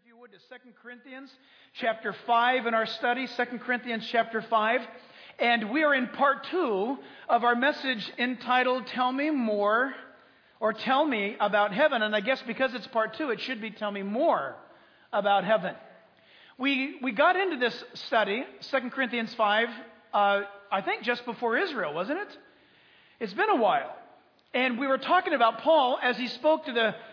if you would, to 2 Corinthians chapter 5 in our study, 2 Corinthians chapter 5. And we are in part 2 of our message entitled, Tell Me More, or Tell Me About Heaven. And I guess because it's part 2, it should be Tell Me More About Heaven. We got into this study, 2 Corinthians 5, I think just before Israel, wasn't it? It's been a while. And we were talking about Paul as he spoke to the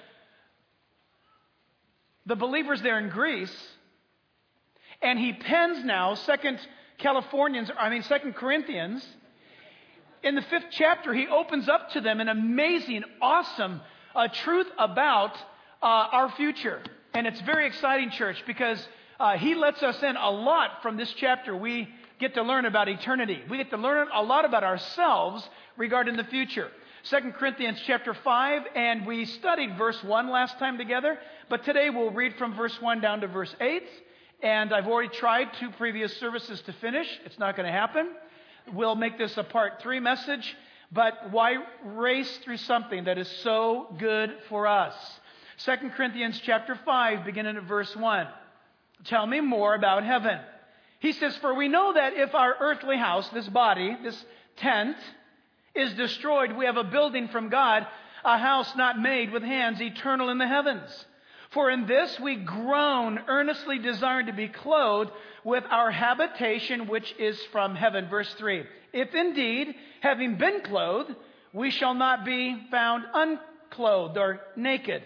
believers there in Greece, and he pens now 2 Corinthians. In the 5th chapter, he opens up to them an amazing, awesome truth about our future. And it's very exciting, church, because he lets us in a lot from this chapter. We get to learn about eternity. We get to learn a lot about ourselves regarding the future. 2 Corinthians chapter 5, and we studied verse 1 last time together, but today we'll read from verse 1 down to verse 8, and I've already tried 2 previous services to finish. It's not going to happen. We'll make this a part 3 message, but why race through something that is so good for us? 2 Corinthians chapter 5, beginning at verse 1. Tell me more about heaven. He says, For we know that if our earthly house, this body, this tent, is destroyed, we have a building from God, a house not made with hands, eternal in the heavens. For in this we groan, earnestly desiring to be clothed with our habitation which is from heaven. Verse 3. If indeed, having been clothed, we shall not be found unclothed or naked.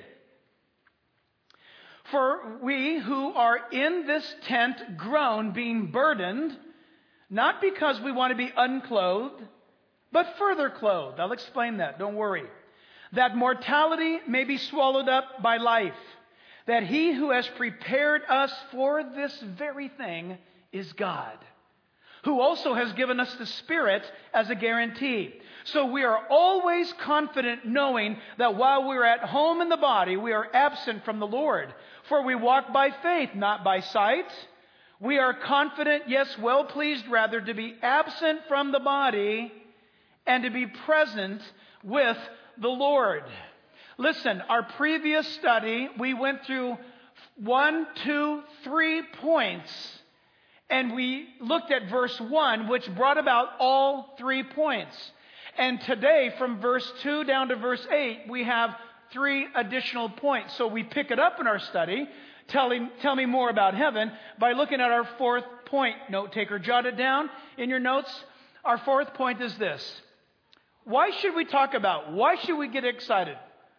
For we who are in this tent groan, being burdened, not because we want to be unclothed, but further clothed. I'll explain that. Don't worry. That mortality may be swallowed up by life. That he who has prepared us for this very thing is God, who also has given us the Spirit as a guarantee. So we are always confident knowing that while we are at home in the body, we are absent from the Lord. For we walk by faith, not by sight. We are confident, yes, well pleased rather, to be absent from the body and to be present with the Lord. Listen, our previous study, we went through 1, 2, 3 points, and we looked at verse 1, which brought about all 3 points. And today, from verse 2 down to verse 8, we have 3 additional points. So we pick it up in our study, tell me more about heaven, by looking at our 4th point. Note taker, jot it down in your notes. Our 4th point is this. Why should we talk about? Why should we get excited?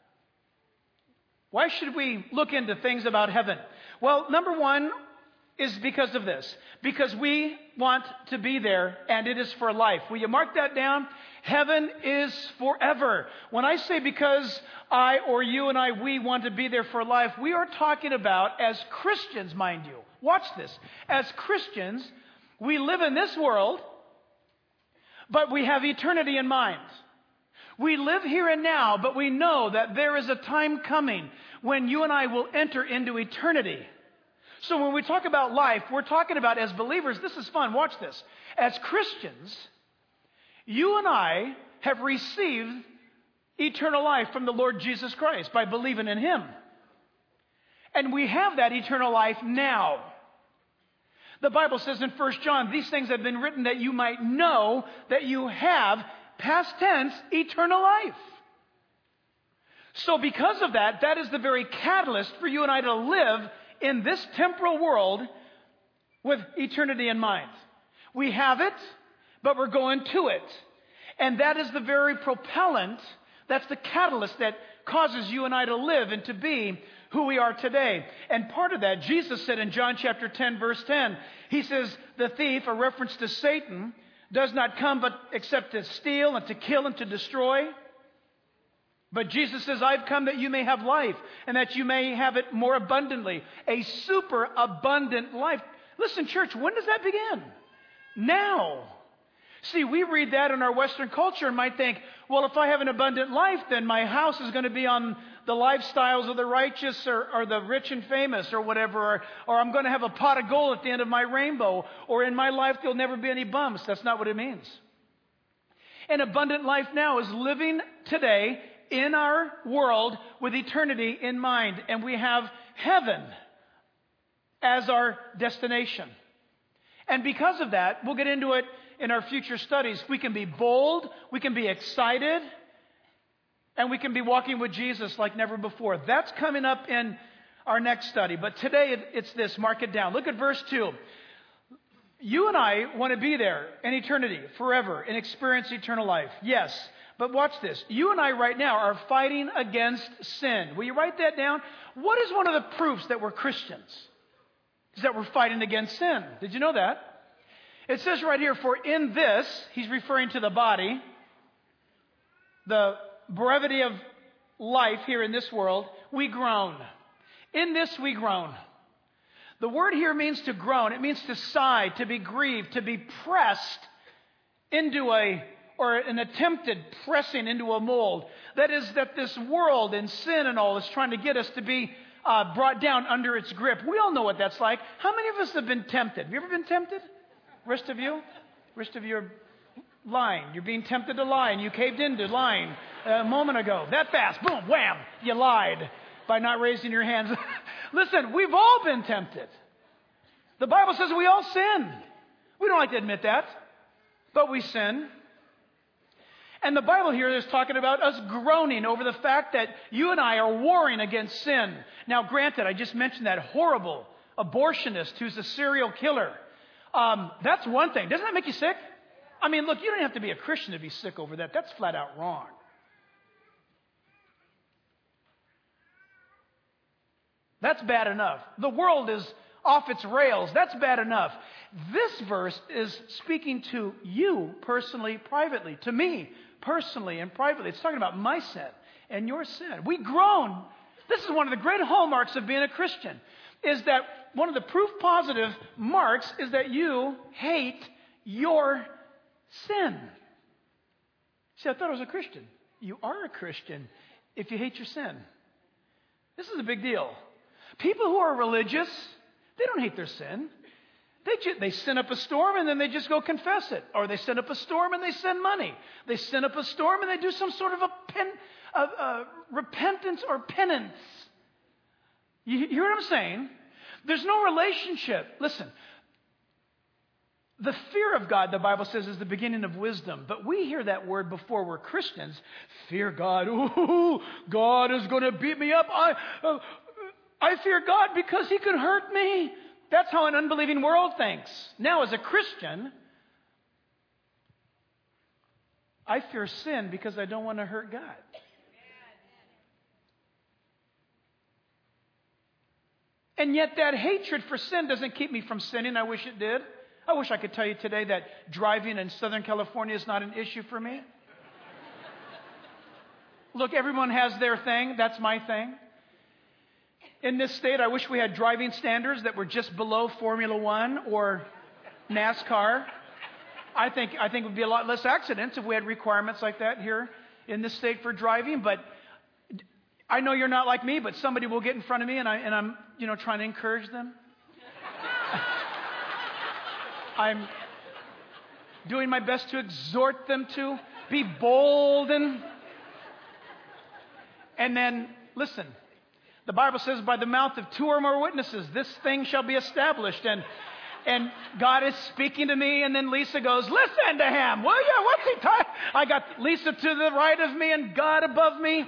Why should we look into things about heaven? Well, number 1 is because of this. Because we want to be there, and it is for life. Will you mark that down? Heaven is forever. When I say because I or you and I, we want to be there for life, we are talking about as Christians, mind you. Watch this. As Christians, we live in this world, but we have eternity in mind. We live here and now, but we know that there is a time coming when you and I will enter into eternity. So when we talk about life, we're talking about as believers, this is fun, watch this. As Christians, you and I have received eternal life from the Lord Jesus Christ by believing in Him. And we have that eternal life now. The Bible says in 1 John, these things have been written that you might know that you have, past tense, eternal life. So because of that, that is the very catalyst for you and I to live in this temporal world with eternity in mind. We have it, but we're going to it. And that is the very propellant, that's the catalyst that causes you and I to live and to be who we are today. And part of that, Jesus said in John chapter 10, verse 10, He says, the thief, a reference to Satan, does not come but except to steal and to kill and to destroy. But Jesus says, I've come that you may have life and that you may have it more abundantly. A super abundant life. Listen, church, when does that begin? Now. See, we read that in our Western culture and might think, well, if I have an abundant life, then my house is going to be on the lifestyles of the righteous or the rich and famous or whatever, or I'm going to have a pot of gold at the end of my rainbow, or in my life there'll never be any bumps. That's not what it means. An abundant life now is living today in our world with eternity in mind. And we have heaven as our destination. And because of that, we'll get into it in our future studies. We can be bold, we can be excited, and we can be walking with Jesus like never before. That's coming up in our next study. But today it's this. Mark it down. Look at verse 2. You and I want to be there in eternity, forever, and experience eternal life. Yes. But watch this. You and I right now are fighting against sin. Will you write that down? What is one of the proofs that we're Christians? Is that we're fighting against sin. Did you know that? It says right here, for in this, he's referring to the body, the brevity of life here in this world, we groan. In this we groan. The word here means to groan. It means to sigh, to be grieved, to be pressed into or an attempted pressing into a mold. That is that this world and sin and all is trying to get us to be brought down under its grip. We all know what that's like. How many of us have been tempted? Have you ever been tempted? Rest of you? Rest of you are lying. You're being tempted to lie, and you caved into lying a moment ago. That fast. Boom, wham. You lied by not raising your hands. Listen, we've all been tempted. The Bible says we all sin. We don't like to admit that, but we sin. And the Bible here is talking about us groaning over the fact that you and I are warring against sin. Now, granted, I just mentioned that horrible abortionist who's a serial killer. That's one thing. Doesn't that make you sick? I mean, look, you don't have to be a Christian to be sick over that. That's flat out wrong. That's bad enough. The world is off its rails. That's bad enough. This verse is speaking to you personally, privately, to me personally and privately. It's talking about my sin and your sin. We groan. This is one of the great hallmarks of being a Christian, is that one of the proof positive marks is that you hate your sin. See, I thought I was a Christian. You are a Christian if you hate your sin. This is a big deal. People who are religious, they don't hate their sin. They sin up a storm and then they just go confess it. Or they sin up a storm and they send money. They sin up a storm and they do some sort of a repentance or penance. You hear what I'm saying? There's no relationship. Listen, the fear of God, the Bible says, is the beginning of wisdom. But we hear that word before we're Christians. Fear God. Ooh, God is going to beat me up. I fear God because He could hurt me. That's how an unbelieving world thinks. Now, as a Christian, I fear sin because I don't want to hurt God. And yet that hatred for sin doesn't keep me from sinning. I wish it did. I wish I could tell you today that driving in Southern California is not an issue for me. Look, everyone has their thing. That's my thing. In this state, I wish we had driving standards that were just below Formula One or NASCAR. I think it would be a lot less accidents if we had requirements like that here in this state for driving. But I know you're not like me, but somebody will get in front of me, and I'm trying to encourage them. I'm doing my best to exhort them to be bold and then listen. The Bible says, by the mouth of 2 or more witnesses, this thing shall be established. And God is speaking to me, and then Lisa goes, listen to him. Well, yeah, what's he talking? I got Lisa to the right of me and God above me.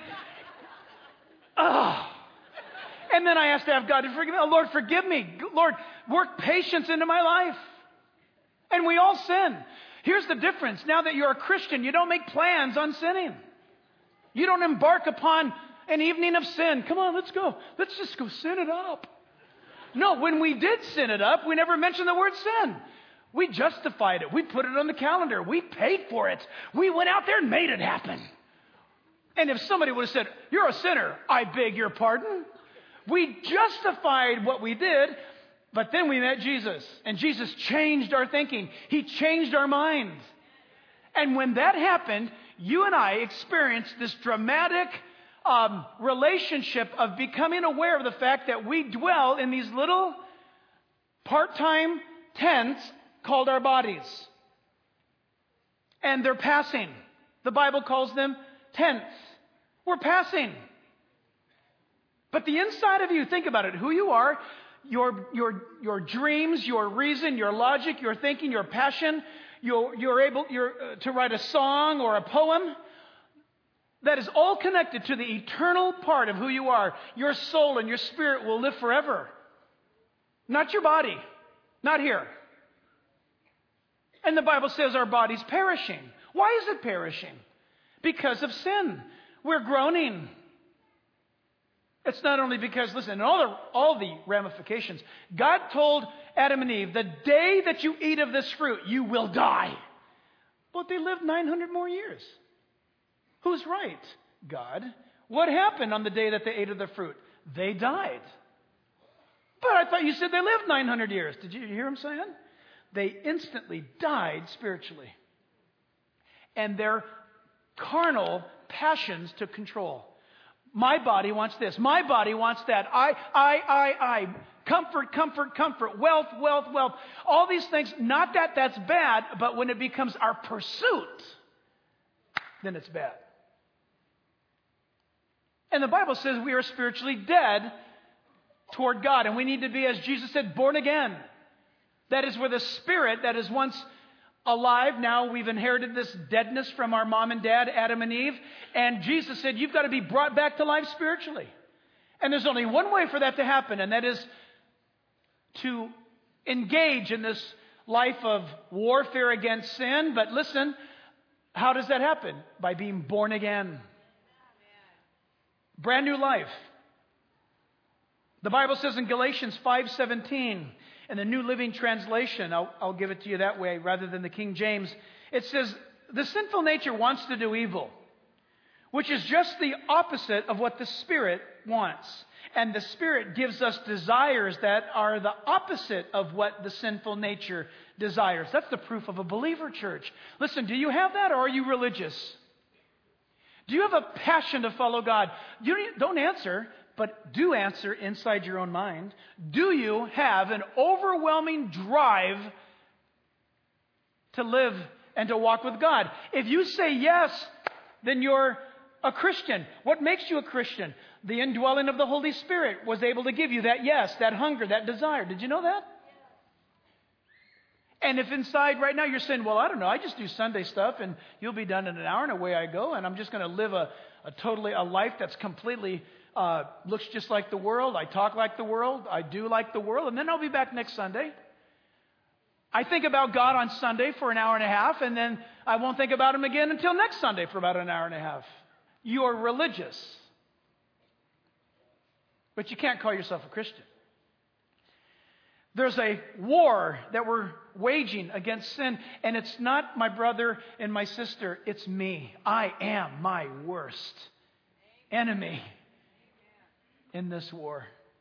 Oh. And then I asked to have God to forgive me. Oh, Lord, forgive me. Lord, work patience into my life. And we all sin. Here's the difference. Now that you're a Christian, you don't make plans on sinning. You don't embark upon an evening of sin. Come on, let's go. Let's just go sin it up. No, when we did sin it up, we never mentioned the word sin. We justified it. We put it on the calendar. We paid for it. We went out there and made it happen. And if somebody would have said, you're a sinner, I beg your pardon. We justified what we did, but then we met Jesus. And Jesus changed our thinking. He changed our minds. And when that happened, you and I experienced this dramatic relationship of becoming aware of the fact that we dwell in these little part-time tents called our bodies. And they're passing. The Bible calls them tents. We're passing. But the inside of you, think about it, who you are, your dreams, your reason, your logic, your thinking, your passion. You're able to write a song or a poem. That is all connected to the eternal part of who you are. Your soul and your spirit will live forever. Not your body. Not here. And the Bible says our body's perishing. Why is it perishing? Because of sin. We're groaning. It's not only because, listen, all the ramifications. God told Adam and Eve, the day that you eat of this fruit, you will die. But they lived 900 more years. Who's right? God. What happened on the day that they ate of the fruit? They died. But I thought you said they lived 900 years. Did you hear him saying? They instantly died spiritually. And their carnal passions took control. My body wants this. My body wants that. I. Comfort, comfort, comfort. Wealth, wealth, wealth. All these things. Not that that's bad, but when it becomes our pursuit, then it's bad. And the Bible says we are spiritually dead toward God. And we need to be, as Jesus said, born again. That is where the spirit that is once alive, now we've inherited this deadness from our mom and dad, Adam and Eve. And Jesus said, you've got to be brought back to life spiritually. And there's only one way for that to happen, and that is to engage in this life of warfare against sin. But listen, how does that happen? By being born again. Brand new life. The Bible says in Galatians 5:17, in the New Living Translation, I'll give it to you that way rather than the King James. It says, the sinful nature wants to do evil, which is just the opposite of what the Spirit wants. And the Spirit gives us desires that are the opposite of what the sinful nature desires. That's the proof of a believer, church. Listen, do you have that, or are you religious? Do you have a passion to follow God? Don't answer, but do answer inside your own mind. Do you have an overwhelming drive to live and to walk with God? If you say yes, then you're a Christian. What makes you a Christian? The indwelling of the Holy Spirit was able to give you that yes, that hunger, that desire. Did you know that? And if inside right now you're saying, well, I don't know, I just do Sunday stuff and you'll be done in an hour and away I go, and I'm just going to live a life that's completely looks just like the world. I talk like the world. I do like the world. And then I'll be back next Sunday. I think about God on Sunday for an hour and a half, and then I won't think about Him again until next Sunday for about an hour and a half. You're religious. But you can't call yourself a Christian. There's a war that we're waging against sin, and it's not my brother and my sister. It's me. I am my worst enemy in this war.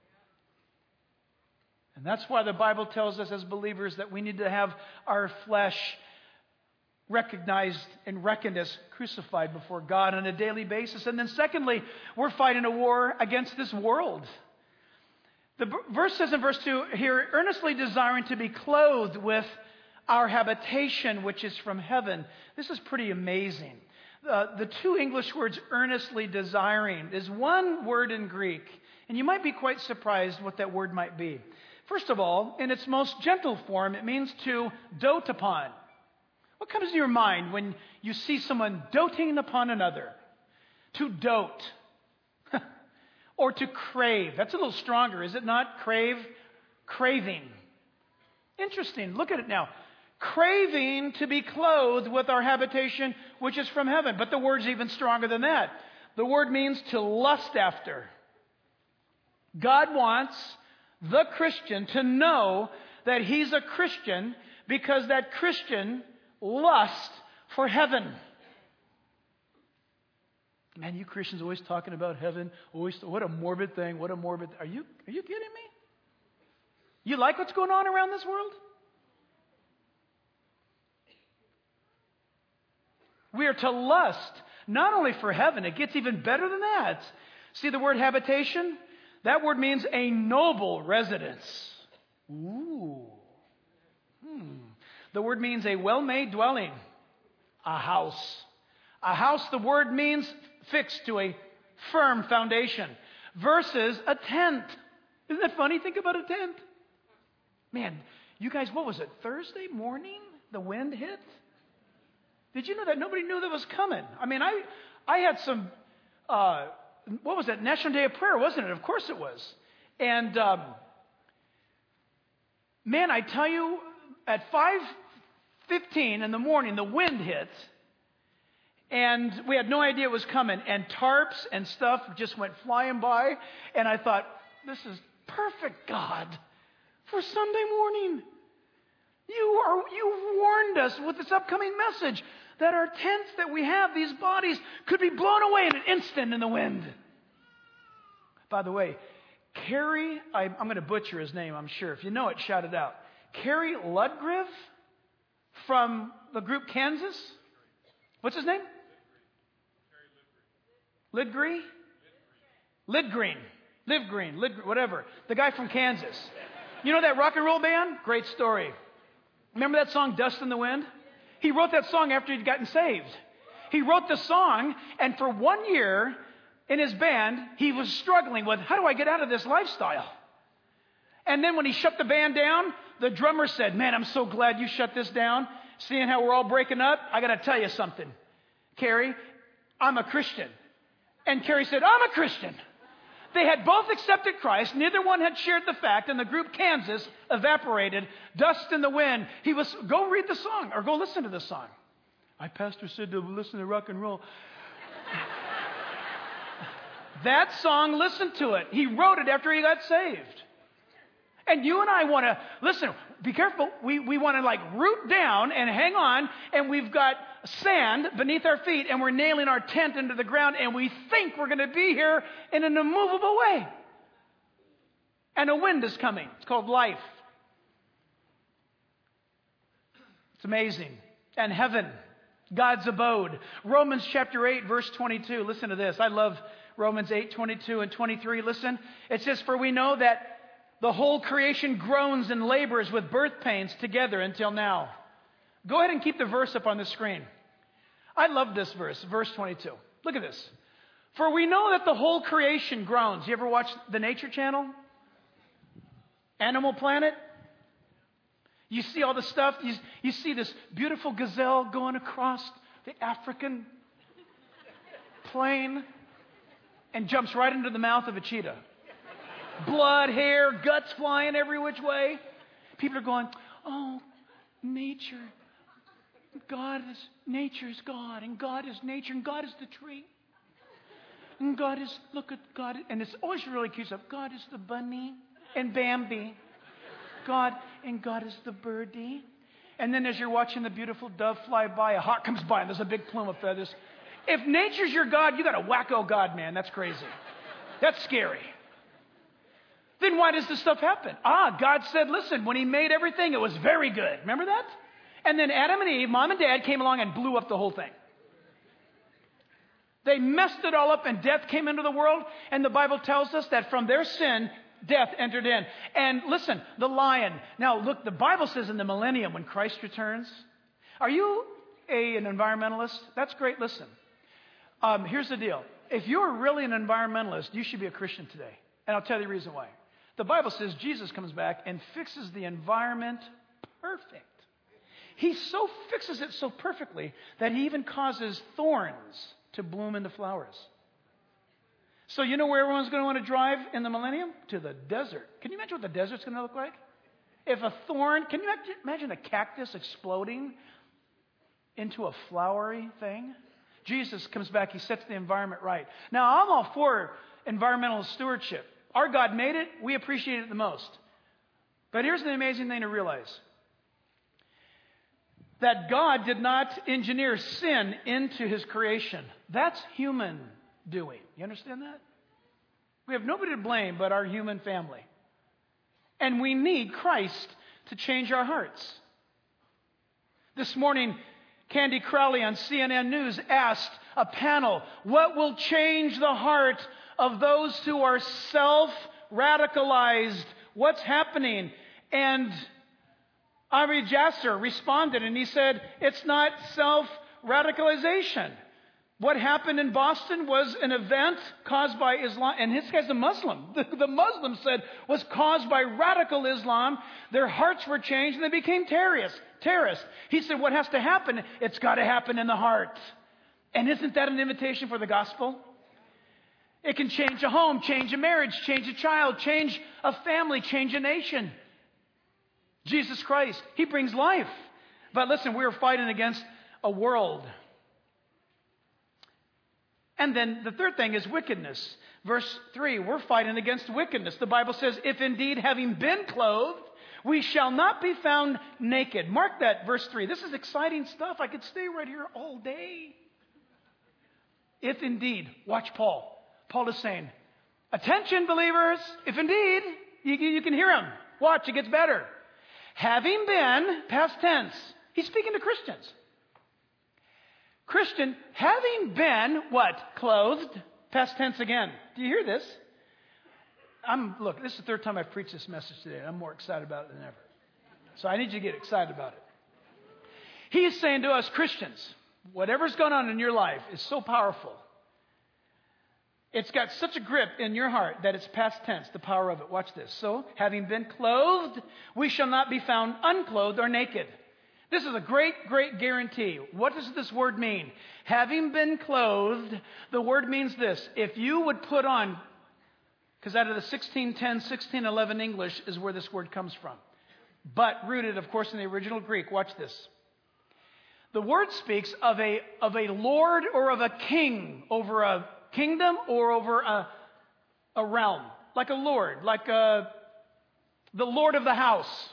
And that's why the Bible tells us as believers that we need to have our flesh recognized and reckoned as crucified before God on a daily basis. And then secondly, we're fighting a war against this world. The verse says in verse 2 here, earnestly desiring to be clothed with our habitation, which is from heaven. This is pretty amazing. The two English words, earnestly desiring, is one word in Greek. And you might be quite surprised what that word might be. First of all, in its most gentle form, it means to dote upon. What comes to your mind when you see someone doting upon another? To dote. Or to crave. That's a little stronger, is it not? Crave. Craving. Interesting. Look at it now. Craving to be clothed with our habitation, which is from heaven. But the word's even stronger than that. The word means to lust after. God wants the Christian to know that he's a Christian because that Christian lusts for heaven. Man, you Christians always talking about heaven. Always, what a morbid thing. What a morbid. Are you kidding me? You like what's going on around this world? We are to lust not only for heaven. It gets even better than that. See the word habitation? That word means a noble residence. Ooh. The word means a well-made dwelling. A house. A house, the word means fixed to a firm foundation versus a tent. Isn't that funny? Think about a tent. Man, you guys, what was it? Thursday morning, the wind hit? Did you know that nobody knew that was coming? I mean, I had some, what was that? National Day of Prayer, wasn't it? Of course it was. And, man, I tell you, at 5:15 in the morning, the wind hit. And we had no idea it was coming. And tarps and stuff just went flying by. And I thought, this is perfect, God, for Sunday morning. You warned us with this upcoming message that our tents that we have, these bodies, could be blown away in an instant in the wind. By the way, Kerry, I'm going to butcher his name, I'm sure. If you know it, shout it out. Kerry Ludgriv from the group Kansas. What's his name? Lidgreen? Lidgreen, whatever. The guy from Kansas. You know that rock and roll band? Great story. Remember that song, Dust in the Wind? He wrote that song after he'd gotten saved. He wrote the song, and for 1 year in his band, he was struggling with, how do I get out of this lifestyle? And then when he shut the band down, the drummer said, man, I'm so glad you shut this down. Seeing how we're all breaking up, I got to tell you something. Kerry, I'm a Christian. And Kerry said, I'm a Christian. They had both accepted Christ. Neither one had shared the fact, and the group Kansas evaporated. Dust in the wind. Go read the song, or go listen to the song. My pastor said to listen to rock and roll. That song, listen to it. He wrote it after he got saved. And you and I want to, listen, be careful. We want to like root down and hang on, and we've got sand beneath our feet, and we're nailing our tent into the ground, and we think we're going to be here in an immovable way. And a wind is coming. It's called life. It's amazing. And heaven, God's abode. Romans chapter 8, verse 22. Listen to this. I love Romans 8, 22 and 23. Listen. It says, for we know that the whole creation groans and labors with birth pains together until now. Go ahead and keep the verse up on the screen. I love this verse, verse 22. Look at this. For we know that the whole creation groans. You ever watch the Nature Channel? Animal Planet? You see all the stuff. You see this beautiful gazelle going across the African plain and jumps right into the mouth of a cheetah. Blood, hair, guts flying every which way. People are going, oh, nature. Nature is God, and God is nature, and God is the tree. And God is, look at God, and it's always really cute stuff. God is the bunny and Bambi. God is the birdie. And then as you're watching the beautiful dove fly by, a hawk comes by, and there's a big plume of feathers. If nature's your God, you got a wacko God, man. That's crazy. That's scary. Then why does this stuff happen? God said, listen, when he made everything, it was very good. Remember that? And then Adam and Eve, mom and dad, came along and blew up the whole thing. They messed it all up, and death came into the world. And the Bible tells us that from their sin, death entered in. And listen, the lion. Now, look, the Bible says in the millennium, when Christ returns. Are you an environmentalist? That's great. Listen, here's the deal. If you're really an environmentalist, you should be a Christian today. And I'll tell you the reason why. The Bible says Jesus comes back and fixes the environment perfect. He so fixes it so perfectly that he even causes thorns to bloom into flowers. So you know where everyone's going to want to drive in the millennium? To the desert. Can you imagine what the desert's going to look like? If a thorn, can you imagine a cactus exploding into a flowery thing? Jesus comes back, he sets the environment right. Now, I'm all for environmental stewardship. Our God made it, we appreciate it the most. But here's the amazing thing to realize. That God did not engineer sin into his creation. That's human doing. You understand that? We have nobody to blame but our human family. And we need Christ to change our hearts. This morning, Candy Crowley on CNN News asked a panel, what will change the heart of those who are self-radicalized? What's happening? And Ari Jasser responded and he said, it's not self-radicalization. What happened in Boston was an event caused by Islam, and this guy's a Muslim. The Muslim said was caused by radical Islam. Their hearts were changed and they became terrorists. He said, what has to happen? It's got to happen in the heart. And isn't that an invitation for the gospel? It can change a home, change a marriage, change a child, change a family, change a nation. Jesus Christ, He brings life. But listen, we are fighting against a world. And then the third thing is wickedness. Verse 3, we're fighting against wickedness. The Bible says, if indeed having been clothed, we shall not be found naked. Mark that, verse 3. This is exciting stuff. I could stay right here all day. If indeed, watch Paul. Paul is saying, attention believers, if indeed, you can hear him. Watch, it gets better. Having been, past tense, he's speaking to Christians. Christian, having been, what? Clothed. Past tense again. Do you hear this? Look, this is the third time I've preached this message today. I'm more excited about it than ever. So I need you to get excited about it. He is saying to us Christians, whatever's going on in your life is so powerful. It's got such a grip in your heart that it's past tense, the power of it. Watch this. So, having been clothed, we shall not be found unclothed or naked. This is a great, great guarantee. What does this word mean? Having been clothed, the word means this. If you would put on, because out of the 1610, 1611 English is where this word comes from. But rooted, of course, in the original Greek. Watch this. The word speaks of a lord or of a king over a kingdom or over a realm. Like a lord, like the lord of the house.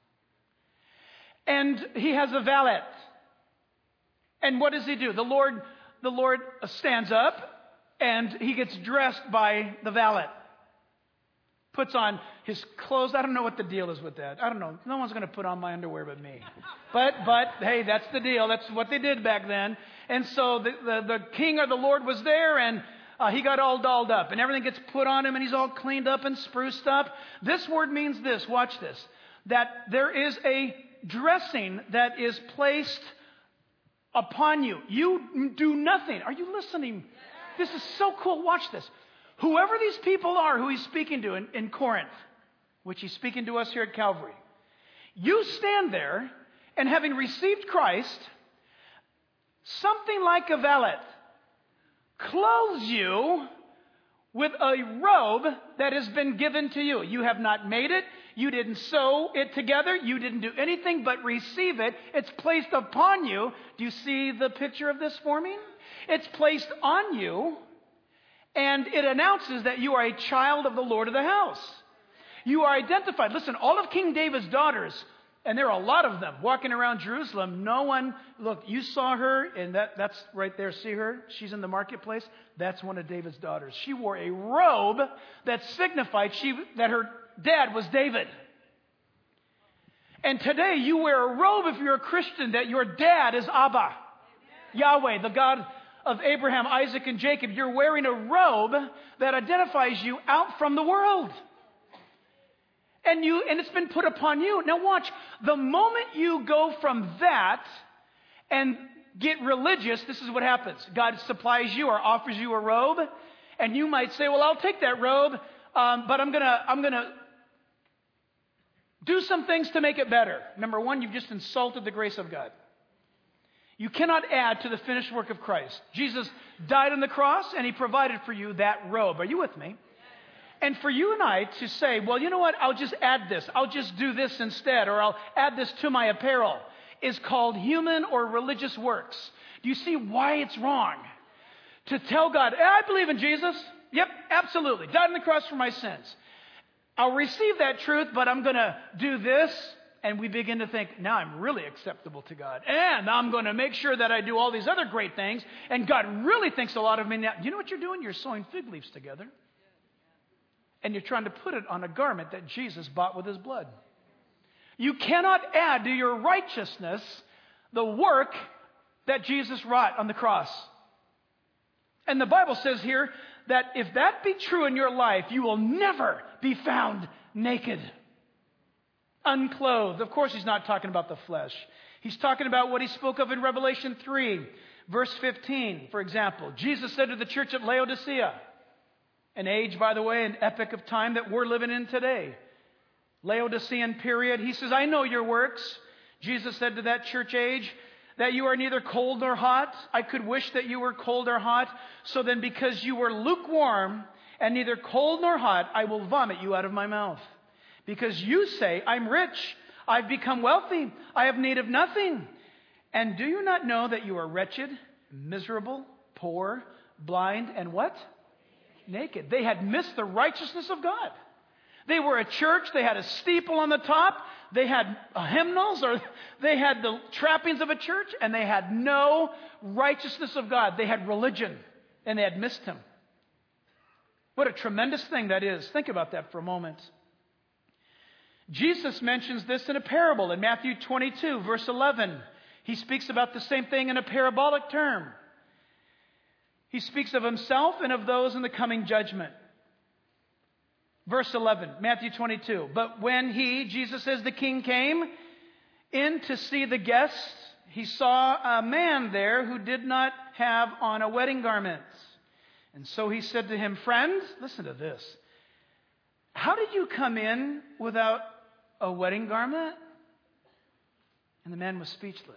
And he has a valet. And what does he do? The Lord stands up and he gets dressed by the valet. Puts on his clothes. I don't know what the deal is with that. I don't know. No one's going to put on my underwear but me. But hey, that's the deal. That's what they did back then. And so the king or the Lord was there and he got all dolled up and everything gets put on him and he's all cleaned up and spruced up. This word means this. Watch this. That there is a dressing that is placed upon you. You do nothing. Are you listening? This is so cool. Watch this. Whoever these people are who he's speaking to in Corinth, which he's speaking to us here at Calvary, you stand there and having received Christ, something like a valet clothes you with a robe that has been given to you. You have not made it. You didn't sew it together. You didn't do anything but receive it. It's placed upon you. Do you see the picture of this forming? It's placed on you, and it announces that you are a child of the Lord of the house. You are identified. Listen, all of King David's daughters, and there are a lot of them walking around Jerusalem. No one, look, you saw her, and that's right there. See her? She's in the marketplace. That's one of David's daughters. She wore a robe that signified that her dad was David. And today you wear a robe if you're a Christian that your dad is Abba, Yahweh, the God of Abraham, Isaac, and Jacob. You're wearing a robe that identifies you out from the world. And it's been put upon you. Now watch, the moment you go from that and get religious, this is what happens. God supplies you or offers you a robe, and you might say, well, I'll take that robe, but I'm gonna do some things to make it better. Number one, you've just insulted the grace of God. You cannot add to the finished work of Christ. Jesus died on the cross, and He provided for you that robe. Are you with me? And for you and I to say, well, you know what? I'll just add this. I'll just do this instead, or I'll add this to my apparel, is called human or religious works. Do you see why it's wrong? To tell God, I believe in Jesus. Yep, absolutely. Died on the cross for my sins. I'll receive that truth, but I'm going to do this. And we begin to think, now I'm really acceptable to God. And I'm going to make sure that I do all these other great things. And God really thinks a lot of me now. You know what you're doing? You're sewing fig leaves together. And you're trying to put it on a garment that Jesus bought with His blood. You cannot add to your righteousness the work that Jesus wrought on the cross. And the Bible says here that if that be true in your life, you will never be found naked, unclothed. Of course, He's not talking about the flesh. He's talking about what He spoke of in Revelation 3, Verse 15, for example, Jesus said to the church at Laodicea, an age, by the way, an epoch of time that we're living in today. Laodicean period. He says, I know your works. Jesus said to that church age, that you are neither cold nor hot. I could wish that you were cold or hot. So then because you were lukewarm and neither cold nor hot, I will vomit you out of my mouth. Because you say, I'm rich, I've become wealthy, I have need of nothing. And do you not know that you are wretched, miserable, poor, blind, and what? Naked. They had missed the righteousness of God. They were a church, they had a steeple on the top, they had hymnals, or they had the trappings of a church, and they had no righteousness of God. They had religion, and they had missed Him. What a tremendous thing that is. Think about that for a moment. Jesus mentions this in a parable in Matthew 22, verse 11. He speaks about the same thing in a parabolic term. He speaks of Himself and of those in the coming judgment. Verse 11, Matthew 22. But when He, Jesus says, the King came in to see the guests, He saw a man there who did not have on a wedding garment. And so He said to him, friend, listen to this. How did you come in without a wedding garment? And the man was speechless.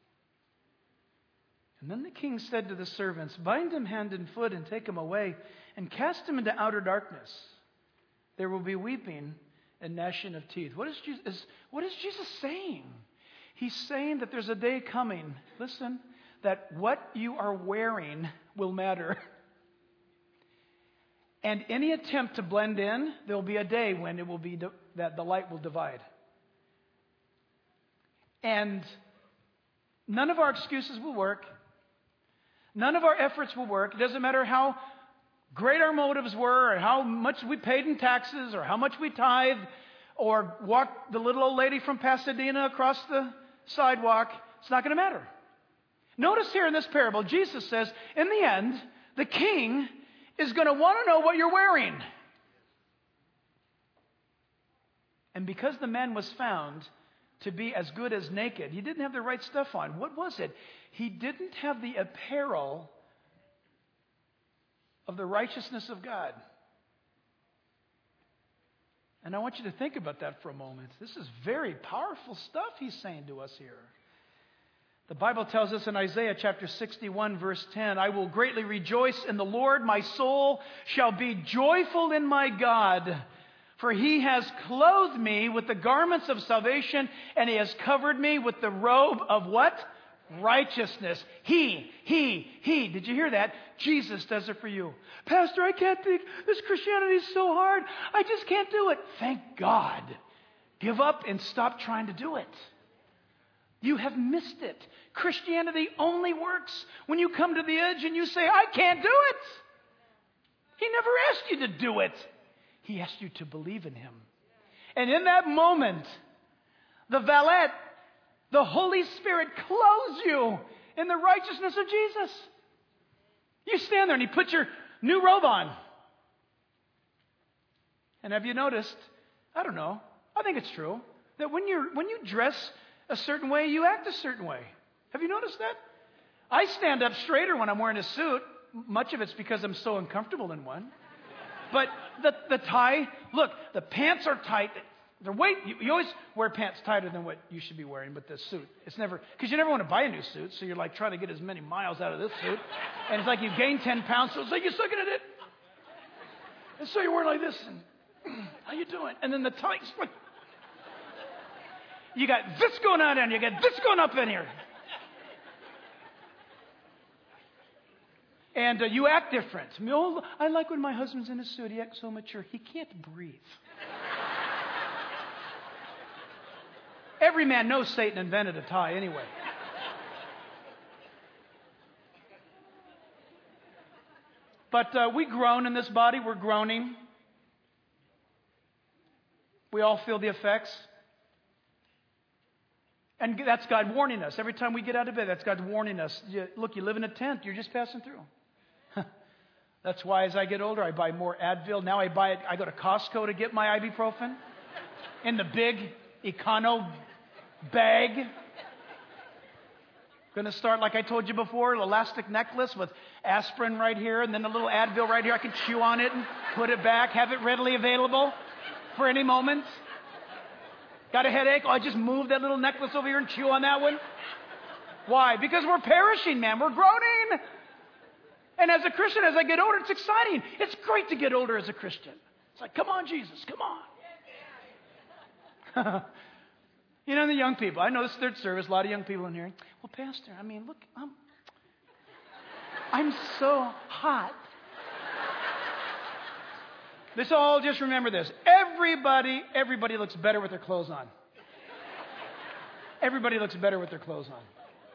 And then the king said to the servants, bind him hand and foot and take him away and cast him into outer darkness. There will be weeping and gnashing of teeth. What is Jesus saying? He's saying that there's a day coming, listen, that what you are wearing will matter. And any attempt to blend in, there will be a day when it will be that the light will divide. And none of our excuses will work. None of our efforts will work. It doesn't matter how great our motives were, or how much we paid in taxes, or how much we tithed, or walked the little old lady from Pasadena across the sidewalk. It's not going to matter. Notice here in this parable, Jesus says, in the end, the king is going to want to know what you're wearing. And because the man was found to be as good as naked, he didn't have the right stuff on. What was it? He didn't have the apparel of the righteousness of God. And I want you to think about that for a moment. This is very powerful stuff He's saying to us here. The Bible tells us in Isaiah chapter 61, verse 10, I will greatly rejoice in the Lord. My soul shall be joyful in my God. For He has clothed me with the garments of salvation, and He has covered me with the robe of what? Righteousness. He. Did you hear that? Jesus does it for you. Pastor, I can't think. This Christianity is so hard. I just can't do it. Thank God. Give up and stop trying to do it. You have missed it. Christianity only works when you come to the edge and you say, I can't do it. He never asked you to do it. He asked you to believe in Him. And in that moment, the valet, the Holy Spirit clothes you in the righteousness of Jesus. You stand there and He puts your new robe on. And have you noticed, I don't know, I think it's true, that when you dress a certain way, you act a certain way. Have you noticed that? I stand up straighter when I'm wearing a suit. Much of it's because I'm so uncomfortable in one. But the tie, look, the pants are tight. The weight, you always wear pants tighter than what you should be wearing, but the suit, it's never, because you never want to buy a new suit, so you're like trying to get as many miles out of this suit. And it's like you gain 10 pounds, so it's like you're sucking at it. And so you're wearing like this, and how you doing? And then the tie, like, you got this going on and you got this going up in here. And you act different. I like when my husband's in a suit. He acts so mature. He can't breathe. Every man knows Satan invented a tie anyway. But we groan in this body. We're groaning. We all feel the effects. And that's God warning us. Every time we get out of bed, that's God warning us. Look, you live in a tent. You're just passing through. That's why as I get older, I buy more Advil. Now I go to Costco to get my ibuprofen in the big Econo bag. Going to start, like I told you before, an elastic necklace with aspirin right here and then a little Advil right here. I can chew on it and put it back, have it readily available for any moment. Got a headache? Oh, I just move that little necklace over here and chew on that one. Why? Because we're perishing, man. We're groaning. And as a Christian, as I get older, it's exciting. It's great to get older as a Christian. It's like, come on, Jesus, come on. You know, the young people. I know this third service, a lot of young people in here. Well, Pastor, I mean, look, I'm so hot. Let's all just remember this. Everybody looks better with their clothes on. Everybody looks better with their clothes on.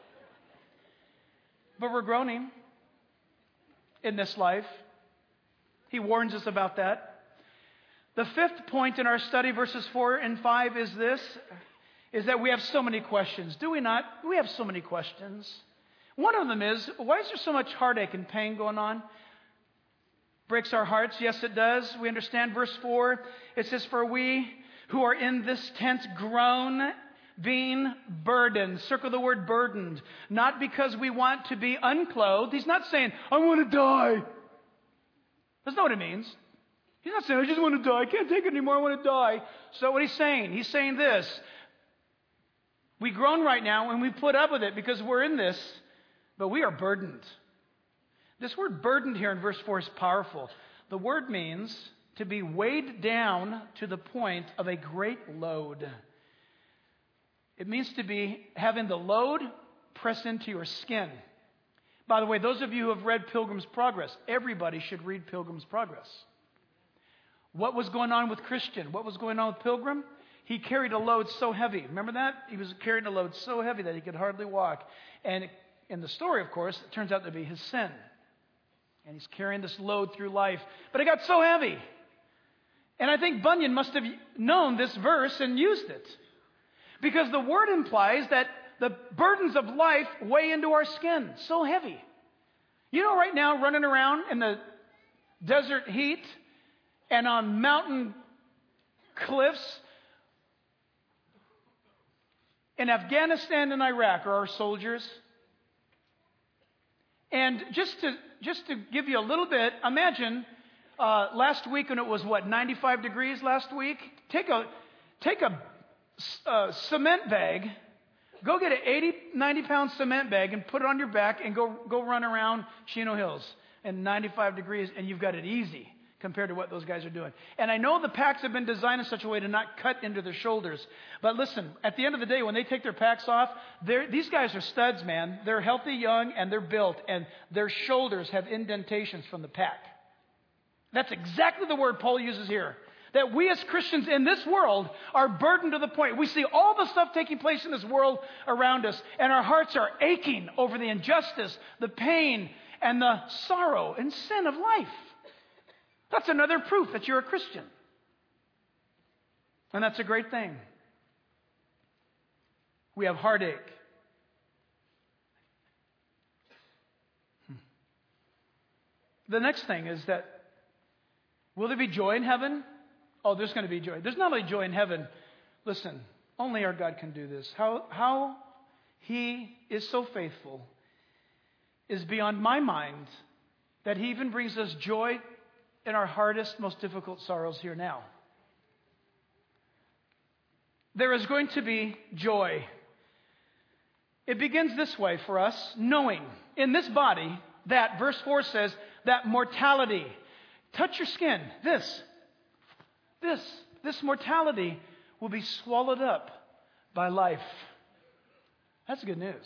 But we're groaning in this life. He warns us about that. The fifth point in our study, verses 4 and 5, is this, is that we have so many questions. Do we not? We have so many questions. One of them is, why is there so much heartache and pain going on? Breaks our hearts? Yes, it does. We understand verse 4. It says, for we who are in this tent groan, being burdened. Circle the word burdened. Not because we want to be unclothed. He's not saying, I want to die. That's not what it means. He's not saying, I just want to die. I can't take it anymore. I want to die. So what he's saying this. We groan right now and we put up with it because we're in this, but we are burdened. This word burdened here in verse 4 is powerful. The word means to be weighed down to the point of a great load. It means to be having the load press into your skin. By the way, those of you who have read Pilgrim's Progress, everybody should read Pilgrim's Progress. What was going on with Christian? What was going on with Pilgrim? He carried a load so heavy. Remember that? He was carrying a load so heavy that he could hardly walk. And in the story, of course, it turns out to be his sin. And he's carrying this load through life. But it got so heavy. And I think Bunyan must have known this verse and used it. Because the word implies that the burdens of life weigh into our skin. So heavy. You know, right now, running around in the desert heat and on mountain cliffs in Afghanistan and Iraq are our soldiers. And just to give you a little bit, imagine last week when it was 95 degrees last week. Take a cement bag, go get an 80, 90-pound cement bag and put it on your back and go run around Chino Hills in 95 degrees, and you've got it easy compared to what those guys are doing. And I know the packs have been designed in such a way to not cut into their shoulders. But listen, at the end of the day, when they take their packs off, these guys are studs, man. They're healthy, young, and they're built, and their shoulders have indentations from the pack. That's exactly the word Paul uses here. That we as Christians in this world are burdened to the point. We see all the stuff taking place in this world around us, and our hearts are aching over the injustice, the pain, and the sorrow and sin of life. That's another proof that you're a Christian. And that's a great thing. We have heartache. The next thing is that, will there be joy in heaven? Oh, there's going to be joy. There's not only joy in heaven. Listen, only our God can do this. How He is so faithful is beyond my mind, that He even brings us joy in our hardest, most difficult sorrows here now. There is going to be joy. It begins this way for us, knowing in this body that, verse 4 says, that mortality, touch your skin, this mortality will be swallowed up by life. That's good news.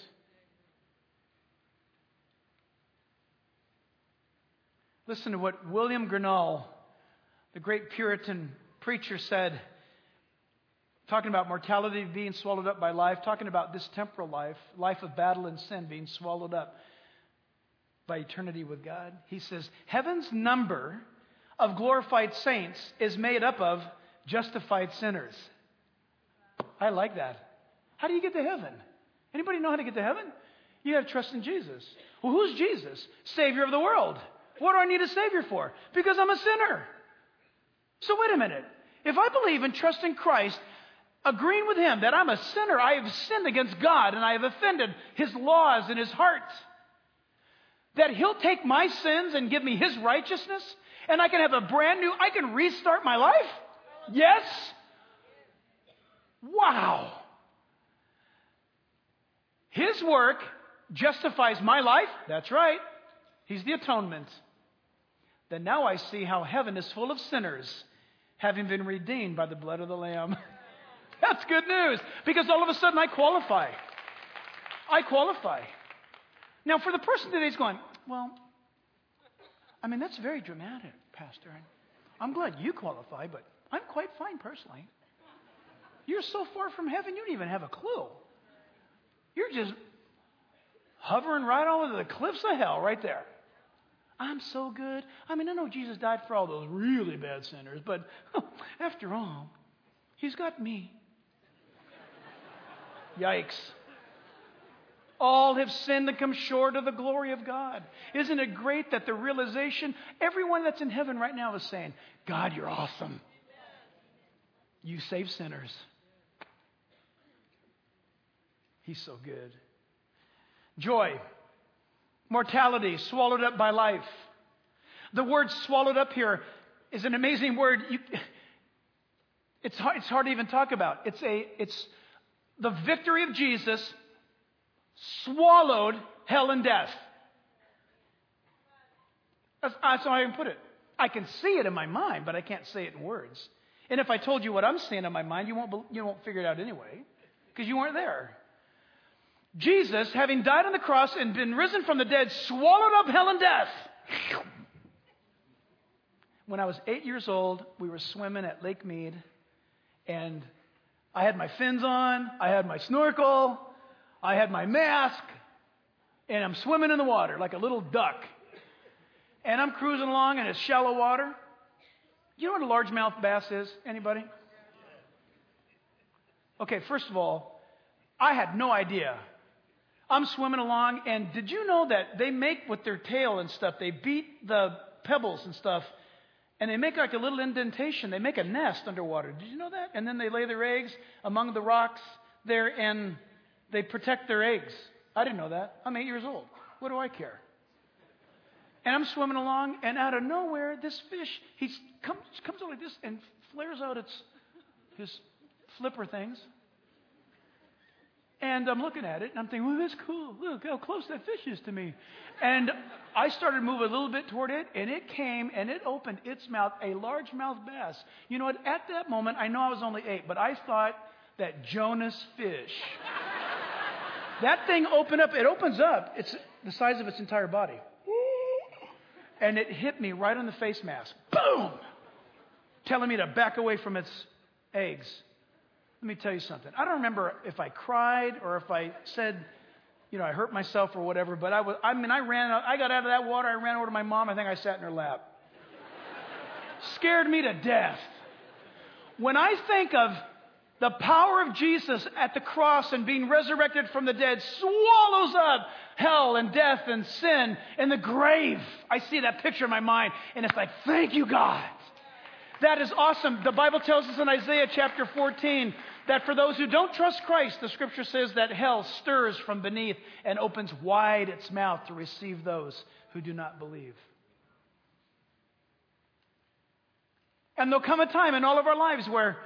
Listen to what William Gurnall, the great Puritan preacher, said, talking about mortality being swallowed up by life, talking about this temporal life of battle and sin being swallowed up by eternity with God. He says, heaven's number of glorified saints is made up of justified sinners. I like that. How do you get to heaven? Anybody know how to get to heaven? You have to trust in Jesus. Well, who's Jesus? Savior of the world. What do I need a Savior for? Because I'm a sinner. So wait a minute. If I believe and trust in Christ agreeing with him that I'm a sinner. I have sinned against God and I have offended his laws and his heart. That he'll take my sins and give me his righteousness and I can have I can restart my life? Yes? Wow. His work justifies my life? That's right. He's the atonement. Then now I see how heaven is full of sinners, having been redeemed by the blood of the Lamb. That's good news, because all of a sudden I qualify. I qualify. Now, for the person today's going, well, I mean, that's very dramatic, Pastor. I'm glad you qualify, but I'm quite fine personally. You're so far from heaven, you don't even have a clue. You're just hovering right over the cliffs of hell right there. I'm so good. I mean, I know Jesus died for all those really bad sinners, but after all, he's got me. Yikes. All have sinned and come short of the glory of God. Isn't it great that the realization, everyone that's in heaven right now is saying, God, you're awesome. You save sinners. He's so good. Joy. Mortality, swallowed up by life. The word swallowed up here is an amazing word. It's hard to even talk about. It's the victory of Jesus swallowed hell and death. That's how I can put it. I can see it in my mind, but I can't say it in words. And if I told you what I'm seeing in my mind, you won't figure it out anyway, because you weren't there. Jesus, having died on the cross and been risen from the dead, swallowed up hell and death. When I was 8 years old, we were swimming at Lake Mead, and I had my fins on, I had my snorkel, I had my mask, and I'm swimming in the water like a little duck. And I'm cruising along in it's shallow water. You know what a largemouth bass is? Anybody? Okay, first of all, I had no idea. I'm swimming along, and did you know that they make with their tail and stuff, they beat the pebbles and stuff, and they make like a little indentation. They make a nest underwater. Did you know that? And then they lay their eggs among the rocks there, and they protect their eggs. I didn't know that. I'm 8 years old. What do I care? And I'm swimming along, and out of nowhere, this fish, he comes out like this and flares out his flipper things. And I'm looking at it, and I'm thinking, well, that's cool. Look how close that fish is to me. And I started moving a little bit toward it, and it came, and it opened its mouth, a largemouth bass. You know what? At that moment, I know I was only 8, but I thought that Jonas fish. That thing opened up. It opens up. It's the size of its entire body. And it hit me right on the face mask. Boom! Telling me to back away from its eggs. Let me tell you something. I don't remember if I cried or if I said, I hurt myself or whatever, but I ran out. I got out of that water. I ran over to my mom. I think I sat in her lap. Scared me to death. When I think of the power of Jesus at the cross and being resurrected from the dead swallows up hell and death and sin and the grave. I see that picture in my mind, and it's like, thank you, God. That is awesome. The Bible tells us in Isaiah chapter 14 that for those who don't trust Christ, the scripture says that hell stirs from beneath and opens wide its mouth to receive those who do not believe. And there'll come a time in all of our lives where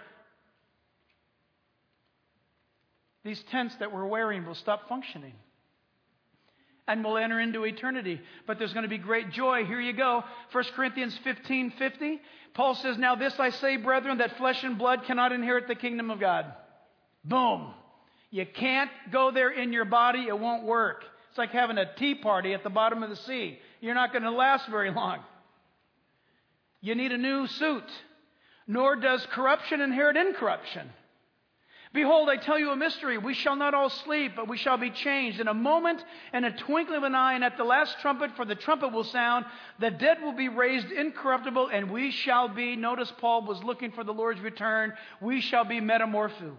these tents that we're wearing will stop functioning. And we'll enter into eternity. But there's going to be great joy. Here you go. 1 Corinthians 15:50. Paul says, now this I say, brethren, that flesh and blood cannot inherit the kingdom of God. Boom. You can't go there in your body. It won't work. It's like having a tea party at the bottom of the sea. You're not going to last very long. You need a new suit. Nor does corruption inherit incorruption. Behold, I tell you a mystery. We shall not all sleep, but we shall be changed in a moment and a twinkling of an eye. And at the last trumpet, for the trumpet will sound, the dead will be raised incorruptible, and we shall be, notice Paul was looking for the Lord's return, we shall be metamorphosed,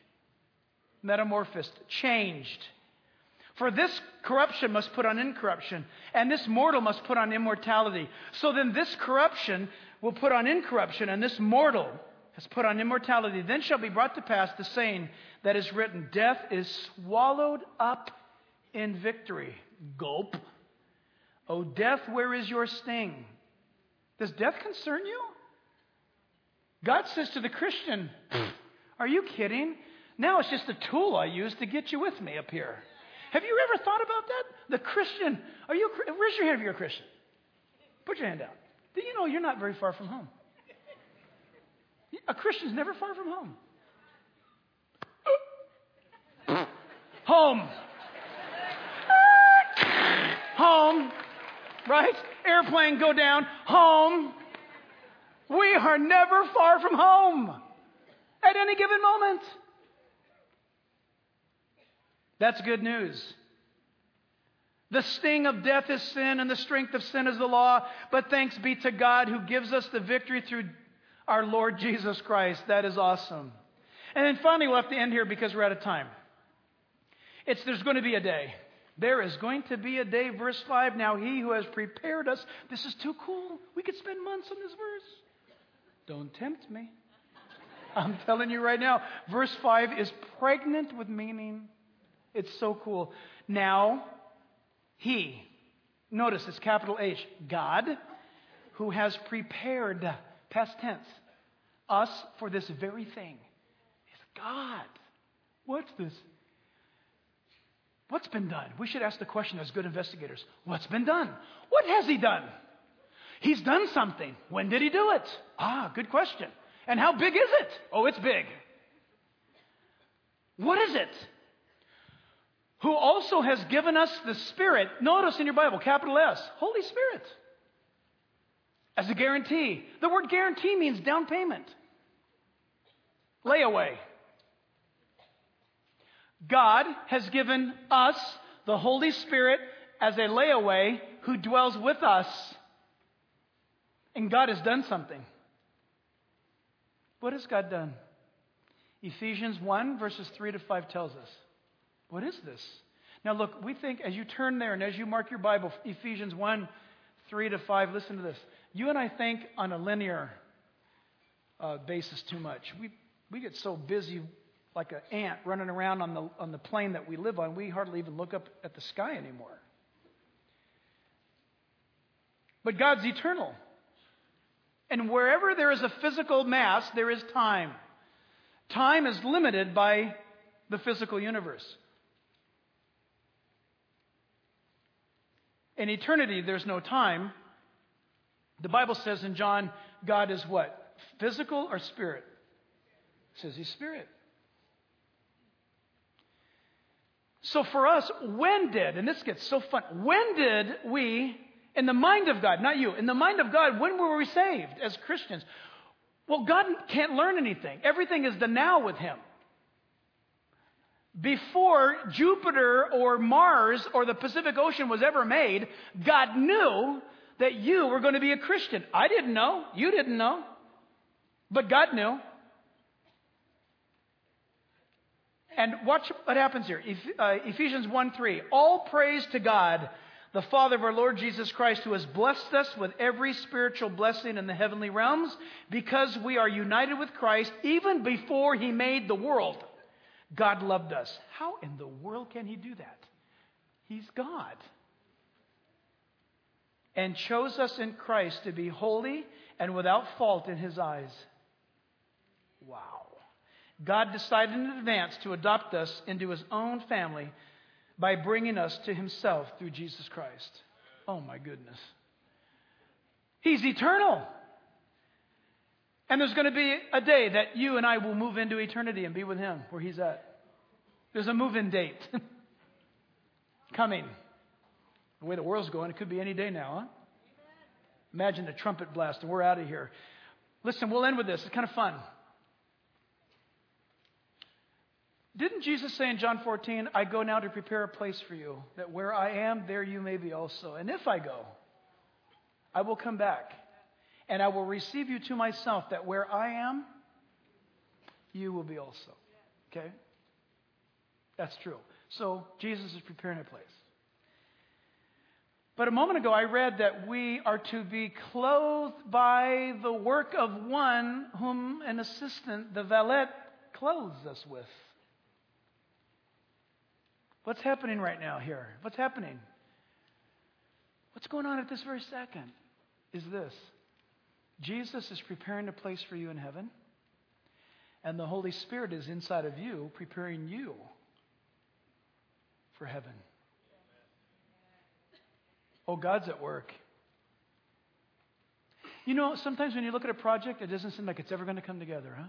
changed. For this corruption must put on incorruption, and this mortal must put on immortality. So then this corruption will put on incorruption, and this mortal, has put on immortality. Then shall be brought to pass the saying that is written, death is swallowed up in victory. Gulp. O death, where is your sting? Does death concern you? God says to the Christian, are you kidding? Now it's just a tool I use to get you with me up here. Have you ever thought about that? The Christian, raise your hand if you're a Christian. Put your hand out. Do you know you're not very far from home? A Christian's never far from home. Home. Home. Right? Airplane go down. Home. We are never far from home at any given moment. That's good news. The sting of death is sin, and the strength of sin is the law. But thanks be to God who gives us the victory through our Lord Jesus Christ. That is awesome. And then finally, we'll have to end here because we're out of time. There's going to be a day. There is going to be a day, verse 5. Now he who has prepared us. This is too cool. We could spend months on this verse. Don't tempt me. I'm telling you right now. Verse 5 is pregnant with meaning. It's so cool. Now, he, notice it's capital H, God, who has prepared, past tense, us for this very thing. It's God. What's this? What's been done? We should ask the question as good investigators. What's been done? What has he done? He's done something. When did he do it? Good question. And how big is it? Oh, it's big. What is it? Who also has given us the Spirit. Notice in your Bible, capital S, Holy Spirit. As a guarantee. The word guarantee means down payment. Layaway. God has given us the Holy Spirit as a layaway who dwells with us. And God has done something. What has God done? Ephesians 1 verses 3 to 5 tells us. What is this? Now look, we think as you turn there and as you mark your Bible, Ephesians 1, 3 to 5, listen to this. You and I think on a linear basis too much. We get so busy like an ant running around on the plane that we live on, we hardly even look up at the sky anymore. But God's eternal. And wherever there is a physical mass, there is time. Time is limited by the physical universe. In eternity, there's no time. The Bible says in John, God is what? Physical or spirit? It says he's spirit. So for us, and this gets so fun, when did we, in the mind of God, not you, in the mind of God, when were we saved as Christians? Well, God can't learn anything. Everything is the now with him. Before Jupiter or Mars or the Pacific Ocean was ever made, God knew that you were going to be a Christian. I didn't know. You didn't know. But God knew. And watch what happens here. Ephesians 1:3. All praise to God, the Father of our Lord Jesus Christ, who has blessed us with every spiritual blessing in the heavenly realms, because we are united with Christ even before he made the world. God loved us. How in the world can he do that? He's God. And chose us in Christ to be holy and without fault in his eyes. Wow. God decided in advance to adopt us into his own family by bringing us to himself through Jesus Christ. Oh my goodness. He's eternal. And there's going to be a day that you and I will move into eternity and be with him where he's at. There's a move-in date coming. The way the world's going, it could be any day now, huh? Imagine a trumpet blast and we're out of here. Listen, we'll end with this. It's kind of fun. Didn't Jesus say in John 14, I go now to prepare a place for you, that where I am, there you may be also. And if I go, I will come back, and I will receive you to myself, that where I am, you will be also. Okay? That's true. So Jesus is preparing a place. But a moment ago, I read that we are to be clothed by the work of one whom an assistant, the valet, clothes us with. What's happening right now here? What's happening? What's going on at this very second is this. Jesus is preparing a place for you in heaven, and the Holy Spirit is inside of you, preparing you for heaven. Oh, God's at work. You know, sometimes when you look at a project, it doesn't seem like it's ever going to come together, huh?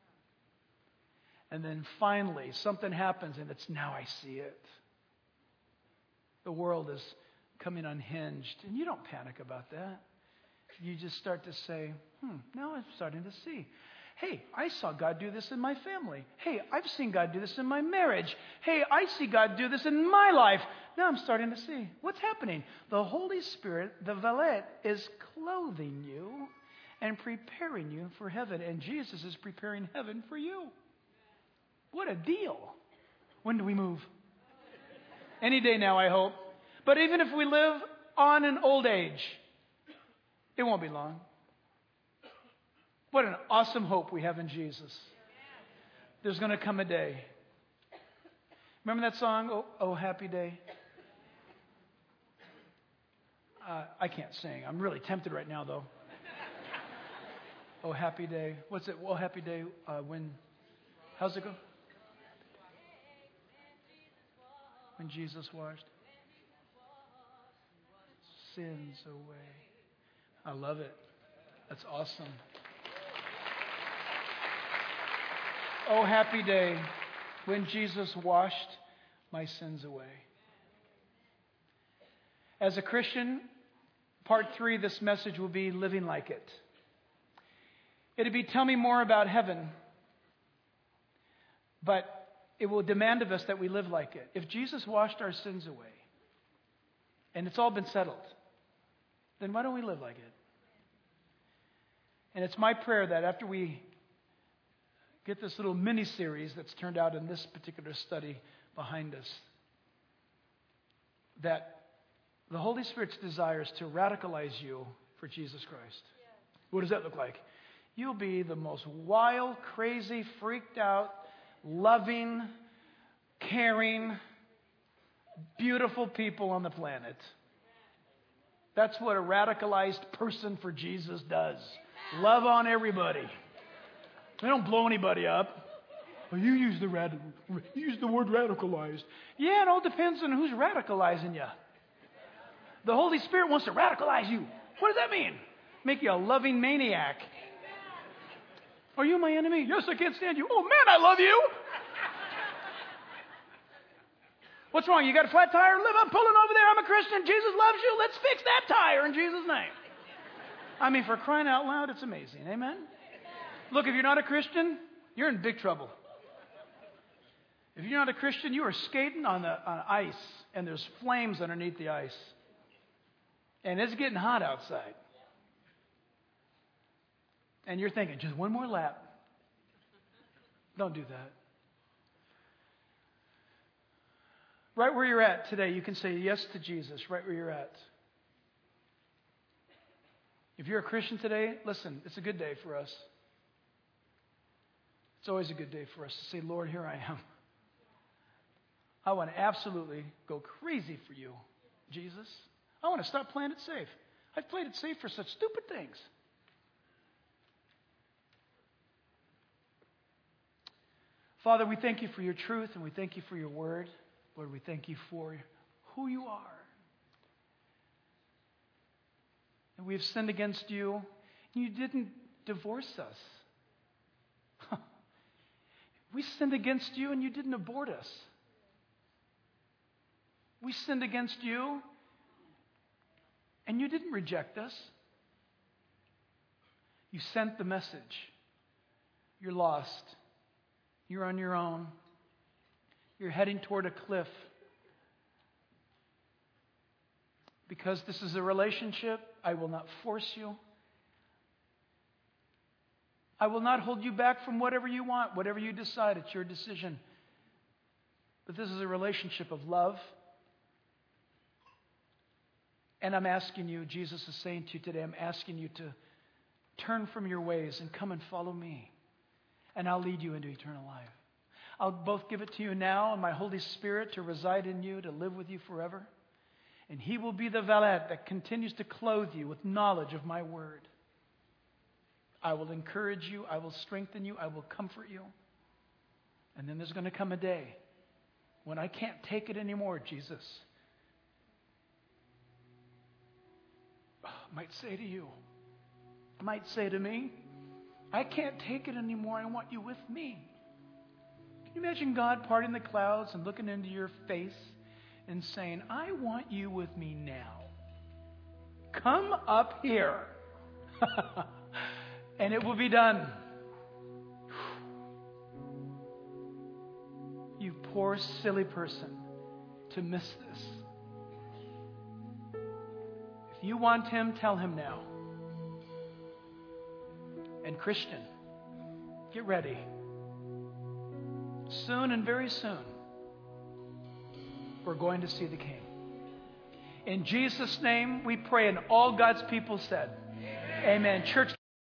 And then finally, something happens, and it's now I see it. The world is coming unhinged, and you don't panic about that. You just start to say, now I'm starting to see. Hey, I saw God do this in my family. Hey, I've seen God do this in my marriage. Hey, I see God do this in my life. Now I'm starting to see. What's happening? The Holy Spirit, the valet, is clothing you and preparing you for heaven. And Jesus is preparing heaven for you. What a deal. When do we move? Any day now, I hope. But even if we live on in old age, it won't be long. What an awesome hope we have in Jesus. There's going to come a day. Remember that song, Oh Happy Day? I can't sing. I'm really tempted right now, though. Oh Happy Day. What's it? Oh Happy Day when... How's it go? When Jesus washed sins away. I love it. That's awesome. Oh, happy day when Jesus washed my sins away. As a Christian, part 3, this message will be living like it. It'll be tell me more about heaven, but it will demand of us that we live like it. If Jesus washed our sins away, and it's all been settled, then why don't we live like it? And it's my prayer that after we get this little mini-series that's turned out in this particular study behind us, that the Holy Spirit's desire is to radicalize you for Jesus Christ. What does that look like? You'll be the most wild, crazy, freaked out, loving, caring, beautiful people on the planet. That's what a radicalized person for Jesus does. Love on everybody. They don't blow anybody up. Well, you use the word radicalized. Yeah, it all depends on who's radicalizing you. The Holy Spirit wants to radicalize you. What does that mean? Make you a loving maniac. Are you my enemy? Yes, I can't stand you. Oh, man, I love you. What's wrong? You got a flat tire? Live, I'm pulling over there. I'm a Christian. Jesus loves you. Let's fix that tire in Jesus' name. I mean, for crying out loud, it's amazing. Amen? Look, if you're not a Christian, you're in big trouble. If you're not a Christian, you are skating on ice, and there's flames underneath the ice. And it's getting hot outside. And you're thinking, just one more lap. Don't do that. Right where you're at today, you can say yes to Jesus, right where you're at. If you're a Christian today, listen, it's a good day for us. It's always a good day for us to say, Lord, here I am. I want to absolutely go crazy for you, Jesus. I want to stop playing it safe. I've played it safe for such stupid things. Father, we thank you for your truth and we thank you for your word. Lord, we thank you for who you are. And we have sinned against you. You didn't divorce us. We sinned against you and you didn't abort us. We sinned against you and you didn't reject us. You sent the message. You're lost. You're on your own. You're heading toward a cliff. Because this is a relationship, I will not force you. I will not hold you back from whatever you want, whatever you decide. It's your decision. But this is a relationship of love. And I'm asking you, Jesus is saying to you today, I'm asking you to turn from your ways and come and follow me. And I'll lead you into eternal life. I'll both give it to you now and my Holy Spirit to reside in you, to live with you forever. And He will be the valet that continues to clothe you with knowledge of my word. I will encourage you. I will strengthen you. I will comfort you. And then there's going to come a day when I can't take it anymore, Jesus. I might say to you, I might say to me, I can't take it anymore. I want you with me. Can you imagine God parting the clouds and looking into your face and saying, I want you with me now. Come up here. And it will be done. You poor, silly person to miss this. If you want Him, tell Him now. And Christian, get ready. Soon and very soon, we're going to see the King. In Jesus' name we pray, and all God's people said, Amen. Church.